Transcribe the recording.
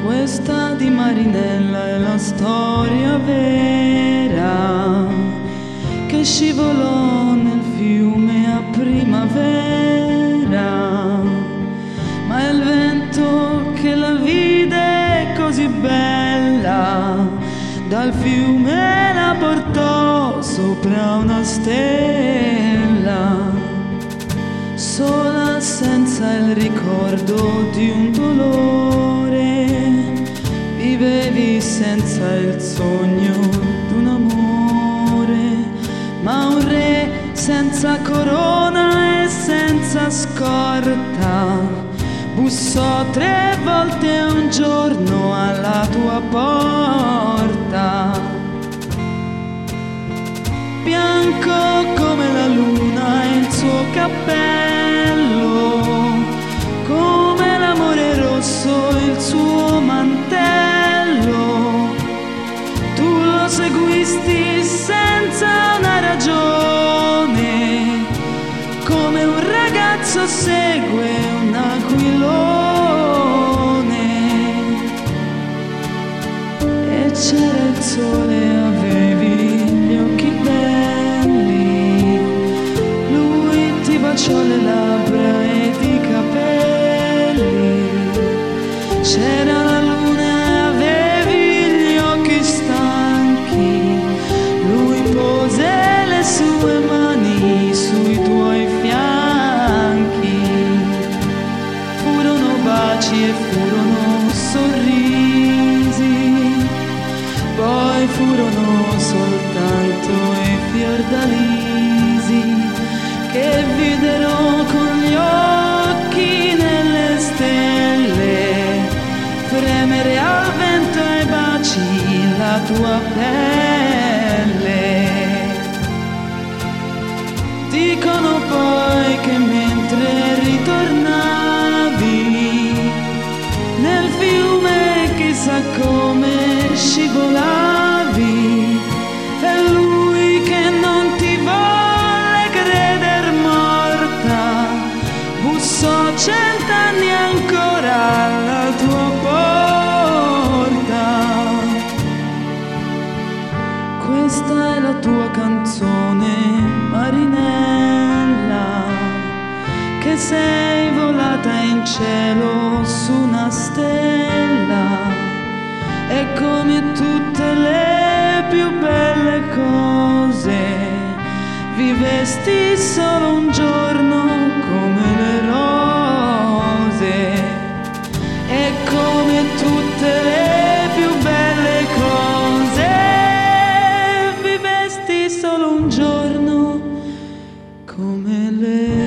Questa di Marinella è la storia vera che scivolò nel fiume a primavera, ma è il vento che la vide così bella, dal fiume la portò sopra una stella, sola senza il ricordo di un dolore, vivevi senza il sogno d'un amore, ma un re senza corona e senza scorta bussò 3 volte un giorno alla tua porta. Bianco come la luna e il suo cappello, come l'amore rosso il suo mantello, tu lo seguisti senza una ragione, come un ragazzo segue un aquilone. E c'era il sole, avevi gli occhi belli, lui ti baciò le labbra ed i capelli. C'era la luna e avevi gli occhi stanchi, lui pose le sue mani sui tuoi fianchi. Furono baci e furono sorrisi, poi furono soltanto i fiordalisi che videro con gli occhi nelle stelle fremere al vento ai baci la tua pelle. Dicono poi che mentre ritornavi nel fiume chissà come scivolavi, è lui che non ti volle creder morta, bussò 100 anni ancora alla tua porta. Questa è la tua canzone, Marinella, che sei volata in cielo su una stella, e come tutte le più belle cose vivesti solo un giorno come le rose, e come tutte le più belle cose vivesti solo un giorno come le